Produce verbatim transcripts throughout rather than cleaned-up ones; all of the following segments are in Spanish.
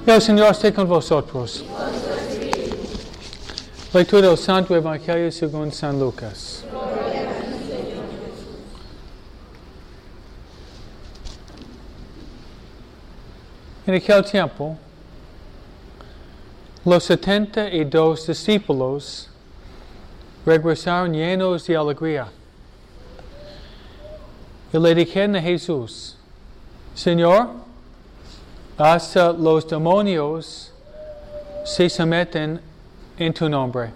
El Señor esté con vosotros. Lectura del Santo Evangelio según San Lucas. En aquel tiempo, los setenta y dos discípulos regresaron llenos de alegría y le dijeron a Jesús: Señor, hasta los demonios se someten en tu nombre.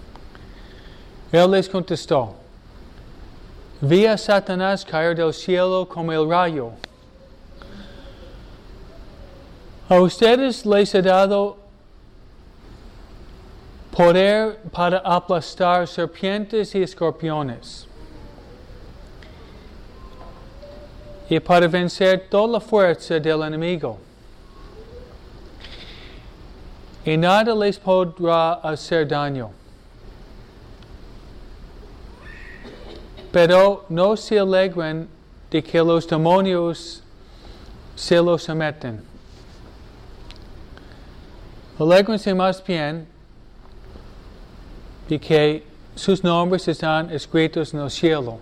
Él les contestó: vi a Satanás caer del cielo como el rayo. A ustedes les he dado poder para aplastar serpientes y escorpiones y para vencer toda la fuerza del enemigo. Y nada les podrá hacer daño. Pero no se alegren de que los demonios se los someten. Alégrense más bien de que sus nombres están escritos en el cielo.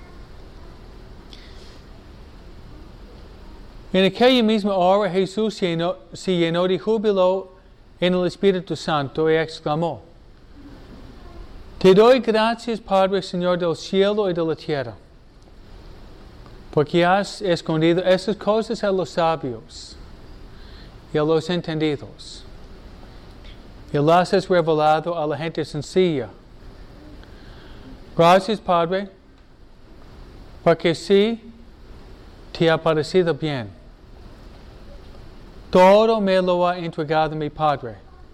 En aquella misma hora Jesús se llenó, se llenó de júbilo en el Espíritu Santo y exclamó: Te doy gracias, Padre, Señor del cielo y de la tierra, porque has escondido estas cosas a los sabios y a los entendidos, y las has revelado a la gente sencilla. Gracias, Padre, porque sí te ha parecido bien. Todo me lo ha entregado mi Padre,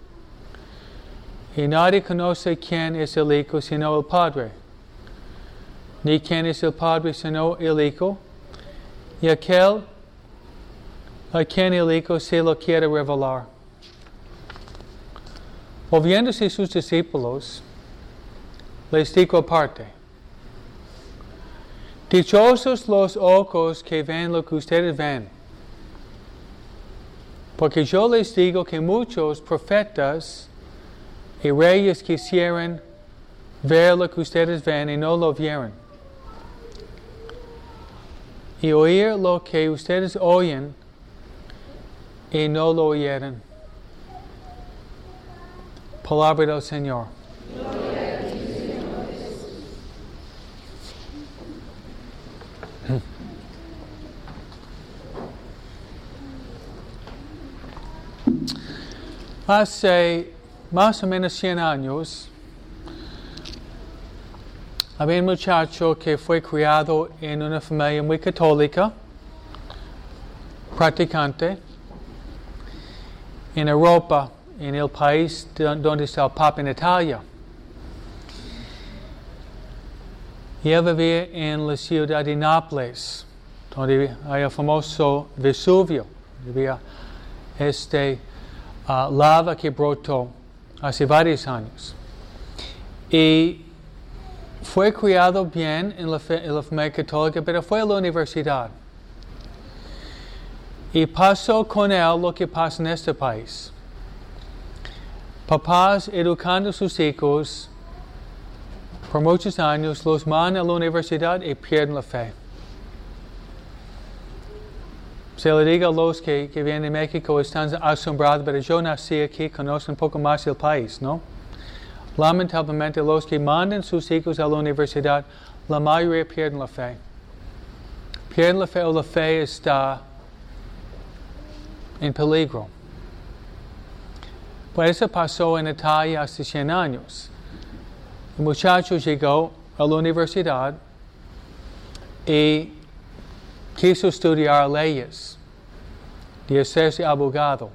y nadie conoce quién es el Hijo sino el Padre, ni quién es el Padre sino el Hijo, y aquel a quien el Hijo se lo quiere revelar. Volviéndose sus discípulos, les dijo aparte: Dichosos los ojos que ven lo que ustedes ven, porque yo les digo que muchos profetas y reyes quisieran ver lo que ustedes ven y no lo vieron, y oír lo que ustedes oyen y no lo oyeron. Palabra del Señor. Hace más o menos cien años, había un muchacho que fue criado en una familia muy católica, practicante, en Europa, en el país donde está el Papa, en Italia. Y él vivía en la ciudad de Nápoles, donde hay el famoso Vesubio. Había este uh, lava que brotó hace varios años. Y fue criado bien en la, fe, en la familia católica, pero fue a la universidad. Y pasó con él lo que pasa en este país. Papás educando a sus hijos por muchos años, los mandan a la universidad y pierden la fe. Se le diga a los que, que vienen de México, están asombrados, pero yo nací aquí, conozco un poco más el país, ¿no? Lamentablemente, los que mandan sus hijos a la universidad, la mayoría pierden la fe. Pierden la fe o la fe está en peligro. Pues eso pasó en Italia hace cien años. El muchacho llegó a la universidad y quiso estudiar leyes, de hacerse abogado.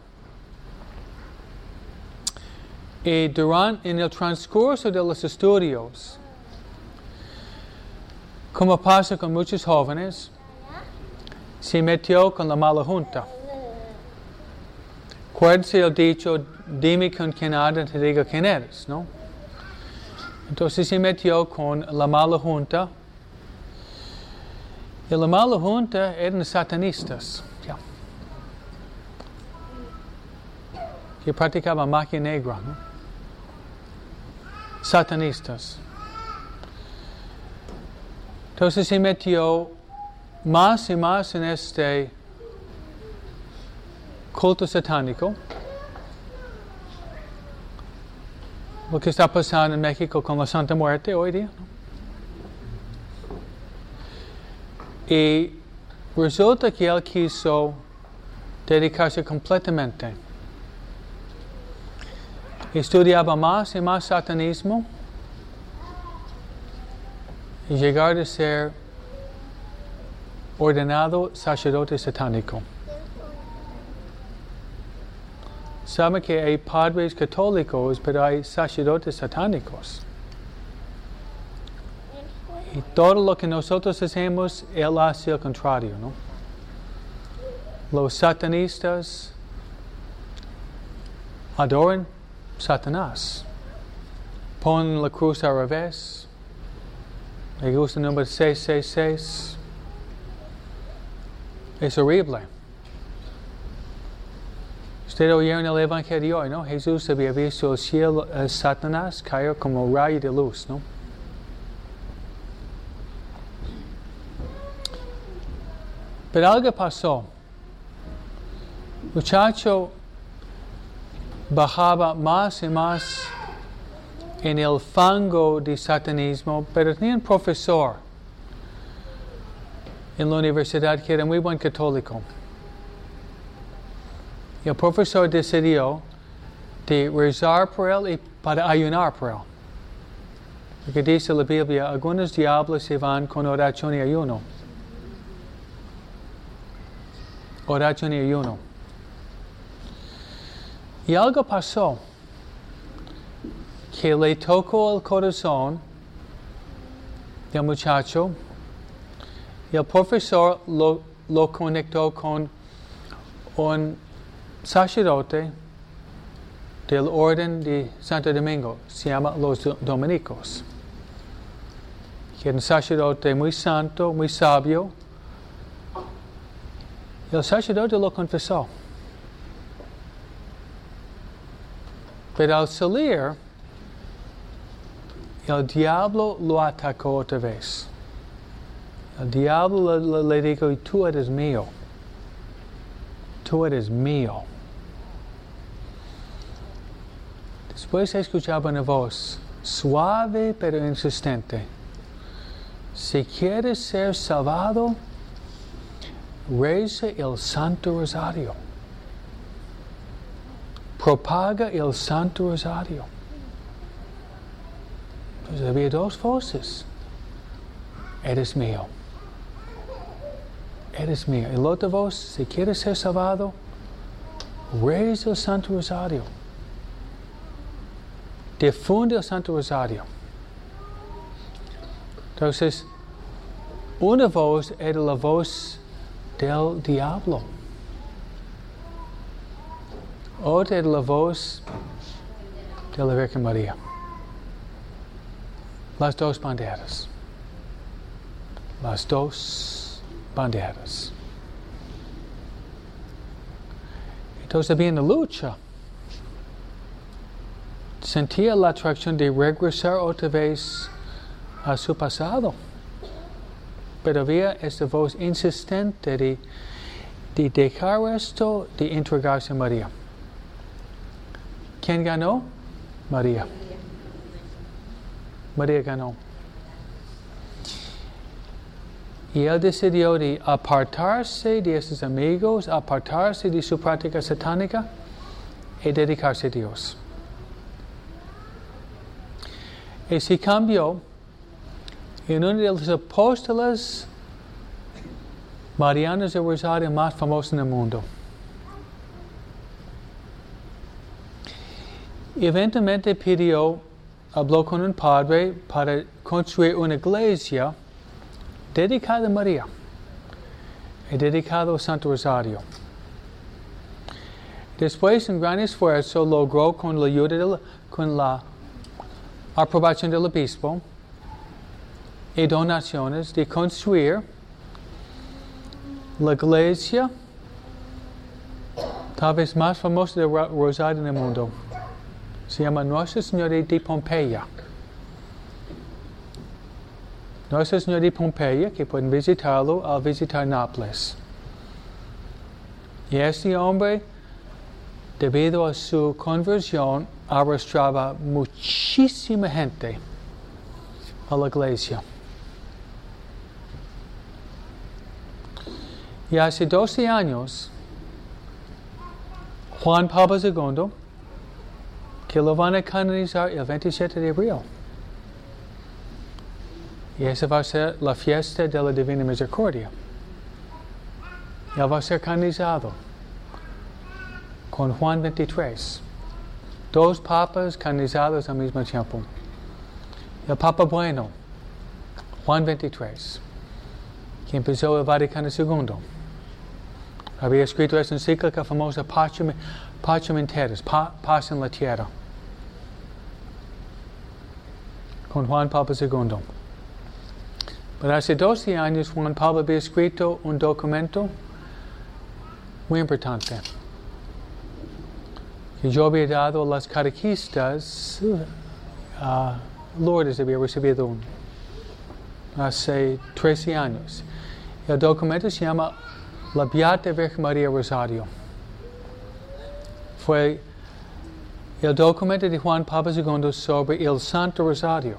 Y durante, en el transcurso de los estudios, como pasa con muchos jóvenes, se metió con la mala junta. Acuérdense el dicho: dime con quién andas, te digo quién eres, ¿no? Entonces se metió con la mala junta. Y la mala junta eran satanistas. Yeah. que practicaban magia negra, ¿no? Satanistas. Entonces se metió más y más en este culto satánico. Lo que está pasando en México con la Santa Muerte hoy día, ¿no? Y resulta que él quiso dedicarse completamente. Estudiaba más y más satanismo y llegar a ser ordenado sacerdote satánico. Saben que hay padres católicos, pero hay sacerdotes satánicos. Y todo lo que nosotros hacemos, él hace el contrario, ¿no? Los satanistas adoran Satanás. Ponen la cruz al revés. Le gusta el número seis seis seis. Es horrible. Usted oyó en el Evangelio hoy, ¿no? Jesús había visto el cielo, el Satanás caer como un rayo de luz, ¿no? Pero algo pasó. El muchacho bajaba más y más en el fango de satanismo, pero tenía un profesor en la universidad que era muy buen católico. Y el profesor decidió de rezar por él y para ayunar por él. Porque dice la Biblia, algunos diablos se van con oración y ayuno. Oración y ayuno. Y algo pasó que le tocó el corazón del muchacho y el profesor lo, lo conectó con un sacerdote del orden de Santo Domingo, se llama los dominicos, que es un sacerdote muy santo, muy sabio. Y el sacerdote lo confesó. Pero al salir, el diablo lo atacó otra vez. El diablo le, le, le dijo, tú eres mío. Tú eres mío. Después escuchaba una voz, suave pero insistente. Si quieres ser salvado, reza el Santo Rosario. Propaga el Santo Rosario. Entonces había dos voces. Eres mío. Eres mío. Y la otra voz, si quieres ser salvado, reza el Santo Rosario. Difunde el Santo Rosario. Entonces, una voz era la voz del diablo. Otra era la voz de la Virgen María. Las dos banderas. Las dos banderas. Entonces había una lucha. Sentía la atracción de regresar otra vez a su pasado. Pero había esta voz insistente de, de dejar esto, de entregarse a María. ¿Quién ganó? María. María ganó. Y él decidió de apartarse de sus amigos, apartarse de su práctica satánica y dedicarse a Dios. Y se cambió en uno de los apóstoles marianos de Rosario más famosos en el mundo. Y eventualmente pidió, habló con un padre para construir una iglesia dedicada a María y dedicada al Santo Rosario. Después, un gran esfuerzo logró con la ayuda de la, con la aprobación del obispo y donaciones de construir la iglesia tal vez más famoso de rosario en el mundo. Se llama Nuestra Señora de Pompeya. Nuestra Señora de Pompeya, que pueden visitarlo al visitar Nápoles. Y este hombre, debido a su conversión, arrastraba muchísima gente a la iglesia. Y hace doce años, Juan Pablo segundo, que lo van a canonizar el veintisiete de abril. Y esa va a ser la fiesta de la Divina Misericordia. Él va a ser canonizado con Juan veintitrés. Dos papas canonizados al mismo tiempo. El Papa Bueno, Juan veintitrés, que empezó el Vaticano segundo. Había escrito esa encíclica famosa Pacem, Pacem in Terris, pa, paz en la tierra, con Juan Pablo segundo. Pero hace doce años Juan Pablo había escrito un documento muy importante que yo había dado a las catequistas. uh, Lourdes había recibido un, hace trece años. El documento se llama La Beata Virgen María Rosario. Fue el documento de Juan Pablo segundo sobre el Santo Rosario.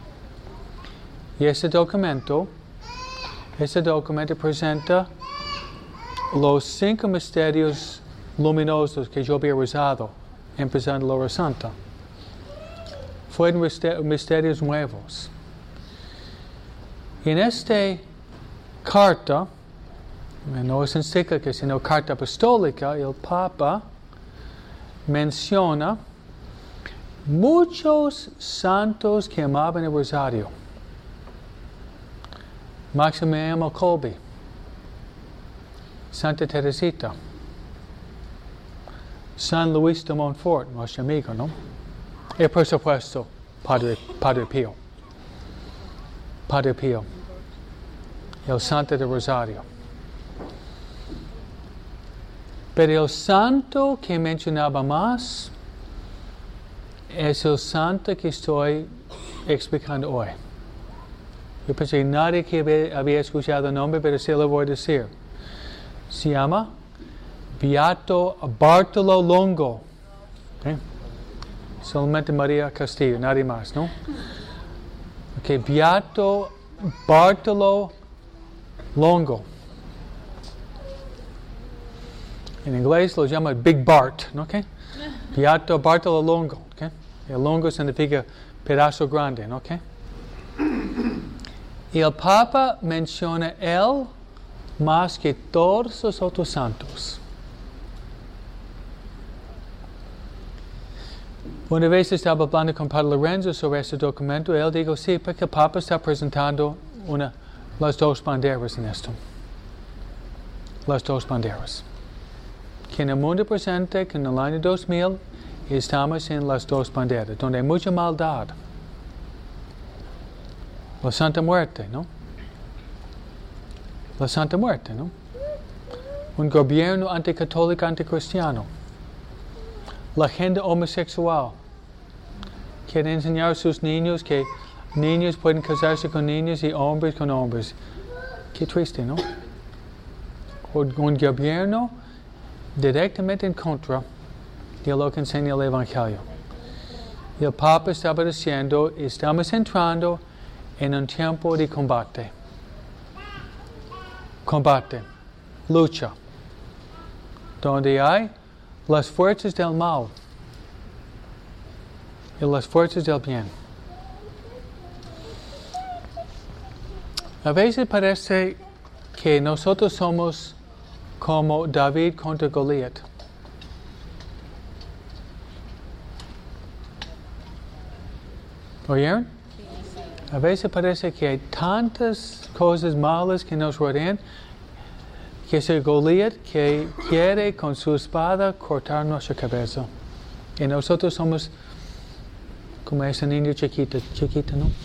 Y ese documento, ese documento presenta los cinco misterios luminosos que yo había rezado, empezando la hora santa. Fueron misterios nuevos. Y en esta carta, no es encíclica, sino carta apostólica, el Papa menciona muchos santos que amaban el rosario. Maximiliano Kolbe, Santa Teresita, San Luis de Montfort, nuestro amigo, ¿no? Y por supuesto, Padre, Padre Pío. Padre Pío, el Santo de Rosario. Pero el santo que mencionaba más es el santo que estoy explicando hoy. Yo pensé que nadie que había escuchado el nombre, pero sí lo voy a decir. Se llama Beato Bartolo Longo. ¿Okay? Solamente María Castillo, nadie más, ¿no? Okay, Beato Bartolo Longo. En inglés lo llama Big Bart, ¿ok? Beato Bartolo Longo, ¿ok? El longo significa pedazo grande, ¿ok? Y el Papa menciona él más que todos los otros santos. Una vez estaba hablando con Padre Lorenzo sobre este documento, él dijo, sí, porque el Papa está presentando una, las dos banderas en esto. Las dos banderas. Que en el mundo presente, que en el año dos mil, estamos en las dos banderas, donde hay mucha maldad. La Santa Muerte, ¿no? La Santa Muerte, ¿no? Un gobierno anticatólico, anticristiano. La agenda homosexual. Quiere enseñar a sus niños que niños pueden casarse con niños y hombres con hombres. Qué triste, ¿no? Un, un gobierno directamente en contra de lo que enseña el Evangelio. Y el Papa estaba diciendo, estamos entrando en un tiempo de combate. Combate, lucha, donde hay las fuerzas del mal y las fuerzas del bien. A veces parece que nosotros somos como David contra Goliat. ¿Oyeron? A veces parece que hay tantas cosas malas que nos rodean, que es el Goliat que quiere con su espada cortar nuestra cabeza. Y nosotros somos como ese niño chiquito, chiquito, ¿no?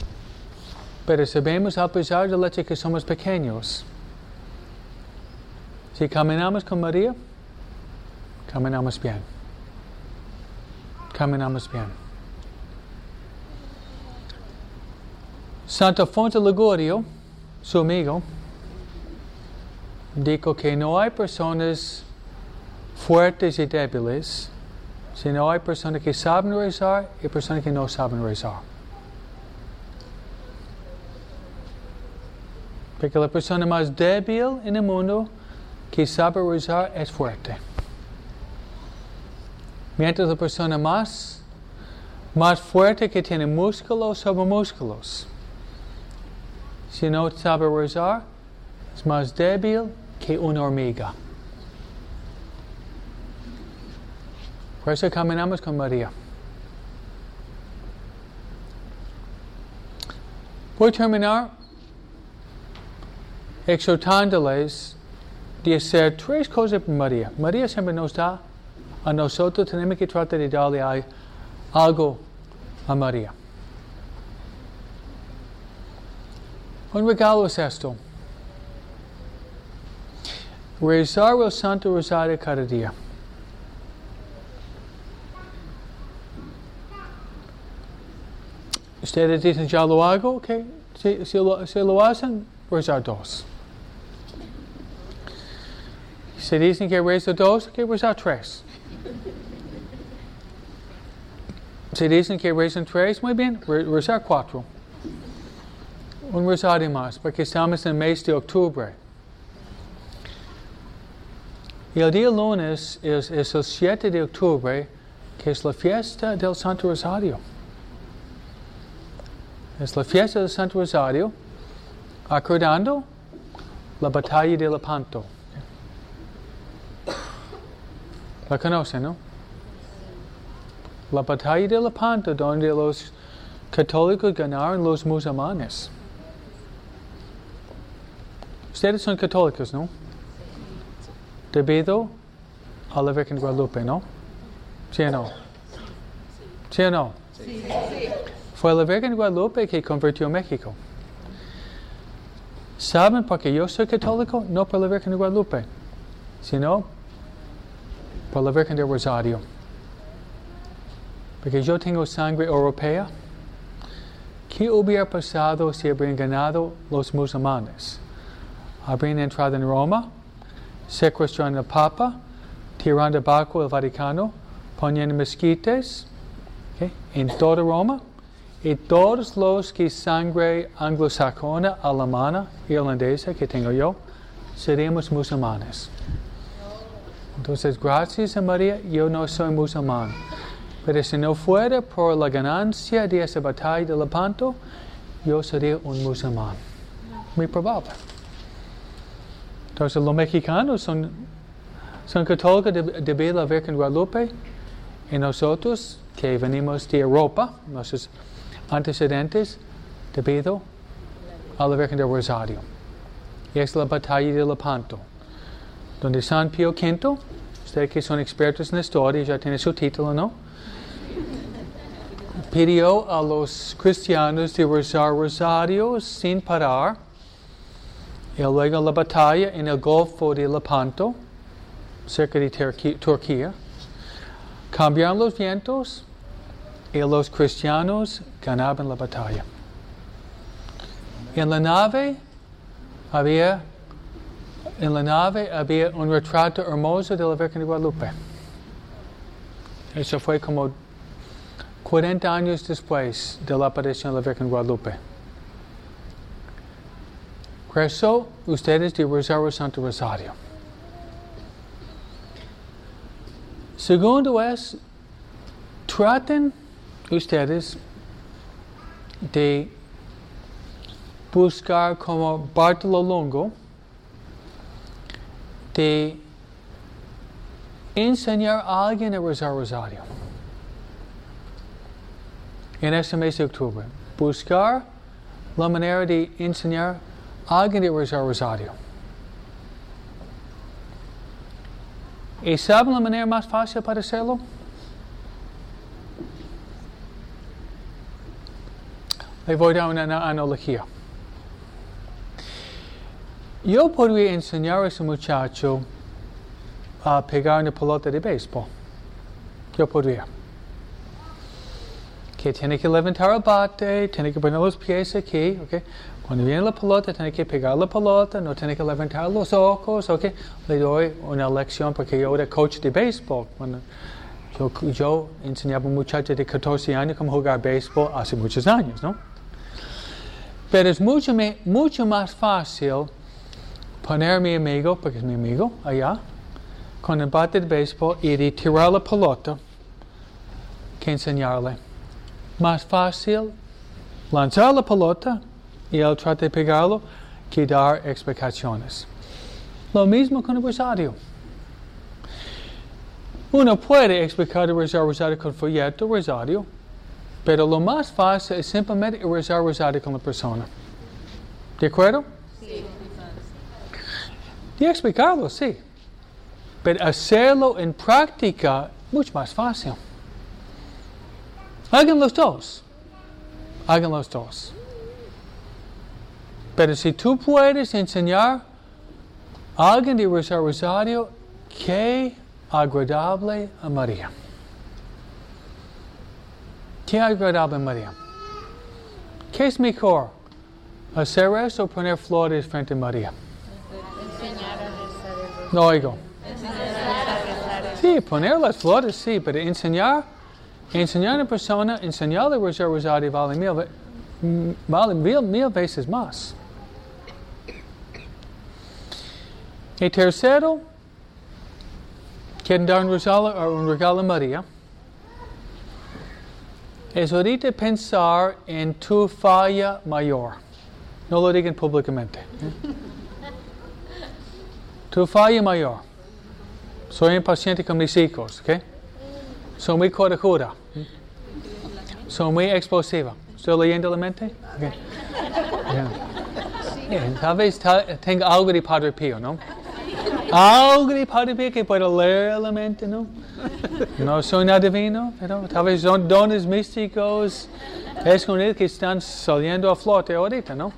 Pero sabemos, a pesar del hecho que somos pequeños, Si caminamos con María, caminamos bien. Caminamos bien. Santo Afonso Ligurio, su amigo, dijo que no hay personas fuertes y débiles, sino hay personas que saben rezar y personas que no saben rezar. Porque la persona más débil en el mundo que sabe rezar es fuerte. Mientras la persona más, más fuerte que tiene músculos sobre músculos, si no sabe rezar, es más débil que una hormiga. Por eso caminamos con María. Voy a terminar exhortándoles de hacer tres cosas por María. María siempre nos da a nosotros, tenemos que tratar de darle a, algo a María. Un regalo es esto: rezar el Santo Rosario cada día. Ustedes dicen, ya lo hago, ok. Si, si, lo, si lo hacen, rezar dos. Si dicen que rezar dos, ok, rezar tres. Si dicen que rezan tres, muy bien, rezar cuatro. Un rosario más, porque estamos en el mes de octubre. Y el día lunes es, es el siete de octubre, que es la fiesta del Santo Rosario. Es la fiesta del Santo Rosario, acordando la batalla de Lepanto. La conocen, ¿no? La batalla de Lepanto, donde los católicos ganaron los musulmanes. Ustedes son católicos, ¿no? Debido a la Virgen de Guadalupe, ¿no? ¿Sí o no? ¿Sí o no? Sí. Fue la Virgen de Guadalupe que convirtió a México. ¿Saben por qué yo soy católico? No por la Virgen de Guadalupe, sino por la Virgen del Rosario. Porque yo tengo sangre europea. ¿Qué hubiera pasado si habrían ganado los musulmanes? Habrían entrado en Roma, secuestrando al Papa, tirando abajo el Vaticano, poniendo mezquitas, ¿okay?, en toda Roma. Y todos los que sangre anglosajona, alemana, irlandesa que tengo yo, seríamos musulmanes. Entonces, gracias a María, yo no soy musulmán. Pero si no fuera por la ganancia de esa batalla de Lepanto, yo sería un musulmán. Muy probable. Entonces, los mexicanos son, son católicos debido a la Virgen Guadalupe. Y nosotros, que venimos de Europa, nuestros antecedentes, debido a la Virgen del Rosario. Y es la batalla de Lepanto, donde San Pío V, ustedes que son expertos en la historia, ya tiene su título, ¿no?, pidió a los cristianos de rezar rosarios sin parar. Y luego la batalla en el Golfo de Lepanto, cerca de Turquía, cambiaron los vientos y los cristianos ganaban la batalla. En la nave había, en la nave había un retrato hermoso de la Virgen de Guadalupe. Eso fue como cuarenta años después de la aparición de la Virgen de Guadalupe. Por eso, ustedes de rezar el Santo Rosario. Segundo es, traten ustedes de buscar como Bartolo Longo, de enseñar a alguien a rezar rosario. En este mes de octubre, buscar la manera de enseñar a alguien a rezar rosario. ¿Y saben la manera más fácil para hacerlo? Le voy a dar una analogía. yo podría enseñar a ese muchacho a pegar una pelota de béisbol. Yo podría. Que tiene que levantar el bate, tiene que poner los pies aquí, ¿ok? Cuando viene la pelota, tiene que pegar la pelota, no tiene que levantar los ojos, ¿ok? Le doy una lección porque yo era coach de béisbol. Cuando yo, yo enseñaba a un muchacho de catorce años cómo jugar béisbol hace muchos años, ¿no? Pero es mucho, mucho más fácil poner a mi amigo, porque es mi amigo, allá, con el bate de béisbol y de tirar la pelota que enseñarle. Más fácil lanzar la pelota y él trata de pegarlo que dar explicaciones. Lo mismo con el rosario. Uno puede explicar el rosario con folleto, rosario, pero lo más fácil es simplemente rezar rosario con la persona. ¿De acuerdo? Sí. Y explicarlo, sí. Pero hacerlo en práctica, mucho más fácil. Hagan los dos. Hagan los dos. Pero si tú puedes enseñar a alguien de rezar rosario, qué agradable a María. Qué agradable a María. ¿Qué es mejor? ¿Hacer eso o poner flores frente a María? Enseñar a rezar el rosario. No oigo. Enseñar a rezar el rosario. Sí, poner las flores, sí, pero enseñar, enseñar a una persona, enseñarle a rezar el rosario vale mil, vale mil, mil veces más. Y tercero, quieren dar un regalo, un regalo a María. Es ahorita pensar en tu falla mayor. No lo digan públicamente. ¿eh? Tu falla mayor. Soy impaciente con mis hijos, ¿ok? Soy muy corajuda. ¿eh? Soy muy explosiva. ¿Estoy leyendo la mente? Okay. Yeah. Yeah, tal vez ta- tenga algo de Padre Pío, ¿no? Algo de Padre Pío que pueda leer la mente, ¿no? No soy un adivino, pero tal vez son dones místicos escondidos que están saliendo a flote ahorita, ¿no?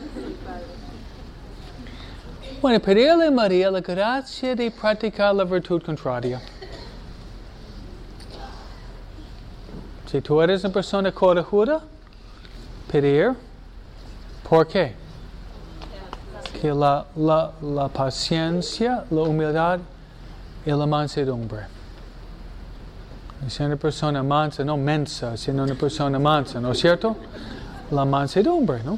Bueno, pedirle a María la gracia de practicar la virtud contraria. Si tú eres una persona corajuda, pedir, ¿por qué? Que la, la, la paciencia, la humildad y la mansedumbre. Si una persona mansa, no mensa, sino una persona mansa, ¿no es cierto? La mansedumbre, ¿no?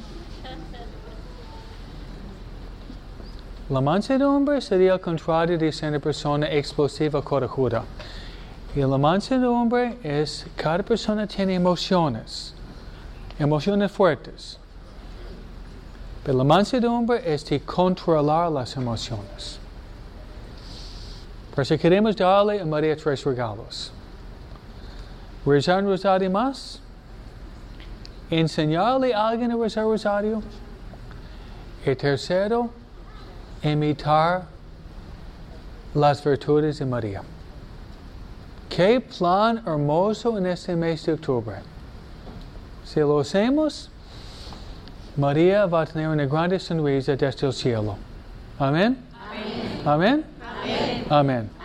La mansedumbre sería el contrario de ser una persona explosiva, corajuda. Y la mansedumbre es, cada persona tiene emociones, emociones fuertes. Pero la mansedumbre es de controlar las emociones. Por eso queremos darle a María tres regalos. Rezar un rosario más. Enseñarle a alguien a rezar rosario. Y tercero, imitar las virtudes de María. Qué plan hermoso en este mes de octubre. Si lo hacemos, María va a tener una grande sonrisa desde el cielo. Amén. Amén. Amén. Amén. Amén.